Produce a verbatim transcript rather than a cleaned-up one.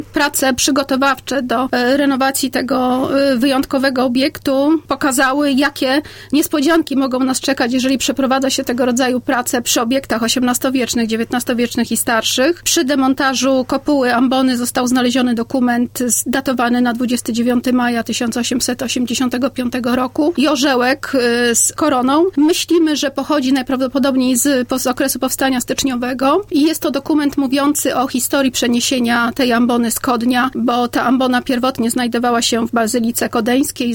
Prace przygotowawcze do renowacji tego wyjątkowego obiektu pokazały, jakie niespodzianki mogą nas czekać, jeżeli przeprowadza się tego rodzaju prace przy obiektach osiemnastowiecznych, dziewiętnastowiecznych i starszych. Przy demontażu kopuły ambony został znaleziony dokument datowany na dwudziestego dziewiątego maja tysiąc osiemset osiemdziesiątego piątego roku i orzełek z koroną. Myślimy, że pochodzi najprawdopodobniej z, z okresu powstania styczniowego i jest to dokument mówiący o historii przeniesienia tej ambony z Kodnia, bo ta ambona pierwotnie znajdowała się w Bazylice Kodeńskiej.